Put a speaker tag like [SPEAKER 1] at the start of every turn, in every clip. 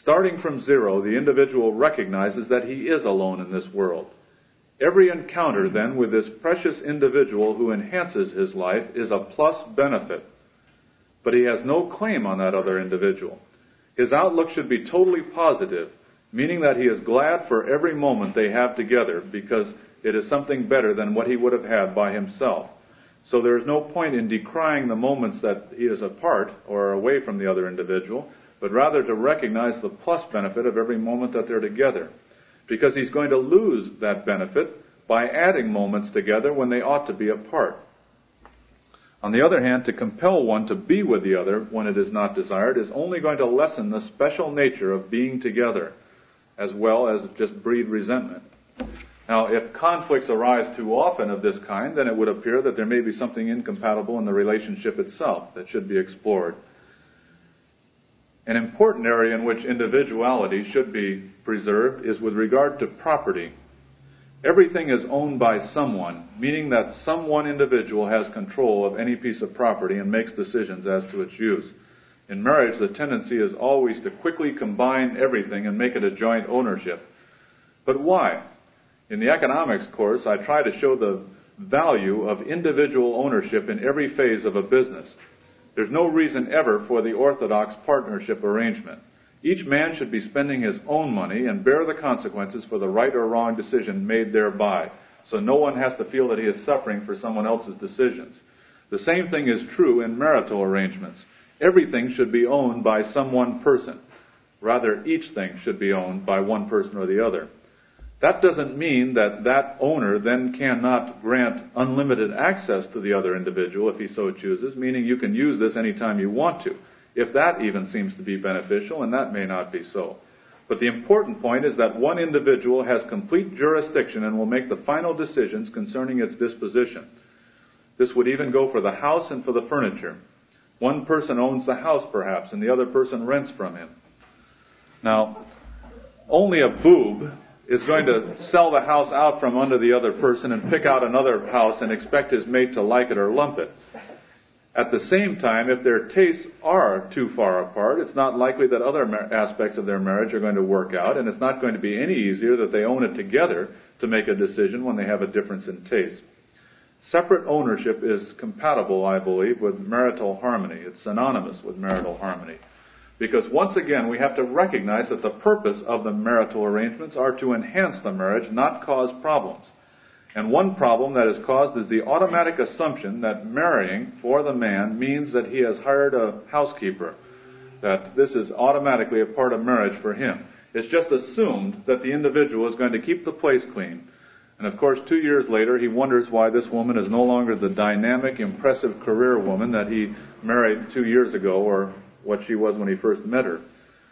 [SPEAKER 1] Starting from zero, the individual recognizes that he is alone in this world. Every encounter, then, with this precious individual who enhances his life is a plus benefit. But he has no claim on that other individual. His outlook should be totally positive, meaning that he is glad for every moment they have together because it is something better than what he would have had by himself. So there is no point in decrying the moments that he is apart or away from the other individual, but rather to recognize the plus benefit of every moment that they're together. Because he's going to lose that benefit by adding moments together when they ought to be apart. On the other hand, to compel one to be with the other when it is not desired is only going to lessen the special nature of being together, as well as just breed resentment. Now, if conflicts arise too often of this kind, then it would appear that there may be something incompatible in the relationship itself that should be explored. An important area in which individuality should be preserved is with regard to property. Everything is owned by someone, meaning that some one individual has control of any piece of property and makes decisions as to its use. In marriage, the tendency is always to quickly combine everything and make it a joint ownership. But why? In the economics course, I try to show the value of individual ownership in every phase of a business. There's no reason ever for the orthodox partnership arrangement. Each man should be spending his own money and bear the consequences for the right or wrong decision made thereby, so no one has to feel that he is suffering for someone else's decisions. The same thing is true in marital arrangements. Everything should be owned by some one person. Rather, each thing should be owned by one person or the other. That doesn't mean that that owner then cannot grant unlimited access to the other individual if he so chooses, meaning you can use this anytime you want to, if that even seems to be beneficial, and that may not be so. But the important point is that one individual has complete jurisdiction and will make the final decisions concerning its disposition. This would even go for the house and for the furniture. One person owns the house, perhaps, and the other person rents from him. Now, only a boob is going to sell the house out from under the other person and pick out another house and expect his mate to like it or lump it. At the same time, if their tastes are too far apart, it's not likely that other aspects of their marriage are going to work out, and it's not going to be any easier that they own it together to make a decision when they have a difference in taste. Separate ownership is compatible, I believe, with marital harmony. It's synonymous with marital harmony. Because once again, we have to recognize that the purpose of the marital arrangements are to enhance the marriage, not cause problems. And one problem that is caused is the automatic assumption that marrying for the man means that he has hired a housekeeper, that this is automatically a part of marriage for him. It's just assumed that the individual is going to keep the place clean. And of course, 2 years later, he wonders why this woman is no longer the dynamic, impressive career woman that he married 2 years ago, or what she was when he first met her.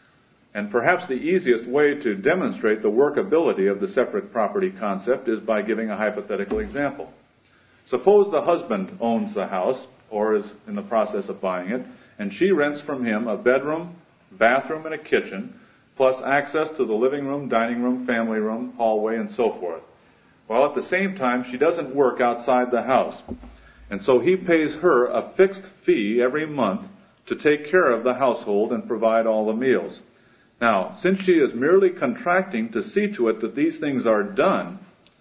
[SPEAKER 1] And perhaps the easiest way to demonstrate the workability of the separate property concept is by giving a hypothetical example. Suppose the husband owns the house, or is in the process of buying it, and she rents from him a bedroom, bathroom, and a kitchen, plus access to the living room, dining room, family room, hallway, and so forth. While at the same time, she doesn't work outside the house. And so he pays her a fixed fee every month to take care of the household and provide all the meals. Now, since she is merely contracting to see to it that these things are done,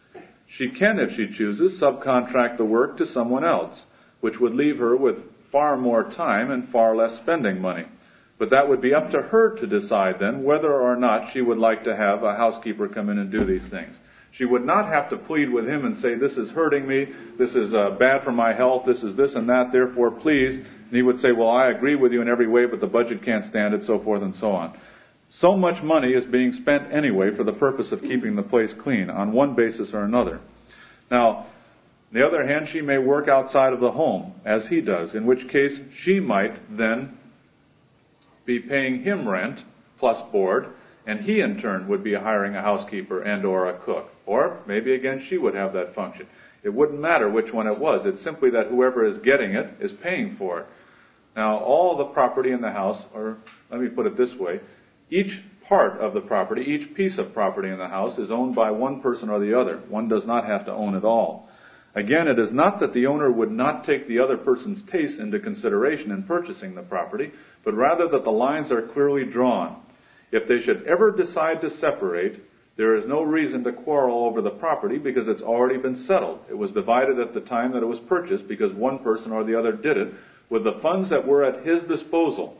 [SPEAKER 1] she can, if she chooses, subcontract the work to someone else, which would leave her with far more time and far less spending money. But that would be up to her to decide then whether or not she would like to have a housekeeper come in and do these things. She would not have to plead with him and say, this is hurting me, this is bad for my health, this is this and that, therefore please. And he would say, well, I agree with you in every way, but the budget can't stand it, so forth and so on. So much money is being spent anyway for the purpose of keeping the place clean on one basis or another. Now, on the other hand, she may work outside of the home, as he does, in which case she might then be paying him rent plus board, and he in turn would be hiring a housekeeper and or a cook. Or maybe again she would have that function. It wouldn't matter which one it was. It's simply that whoever is getting it is paying for it. Now, all the property in the house, or let me put it this way, each part of the property, each piece of property in the house is owned by one person or the other. One does not have to own it all. Again, it is not that the owner would not take the other person's taste into consideration in purchasing the property, but rather that the lines are clearly drawn. If they should ever decide to separate, there is no reason to quarrel over the property because it's already been settled. It was divided at the time that it was purchased because one person or the other did it with the funds that were at his disposal.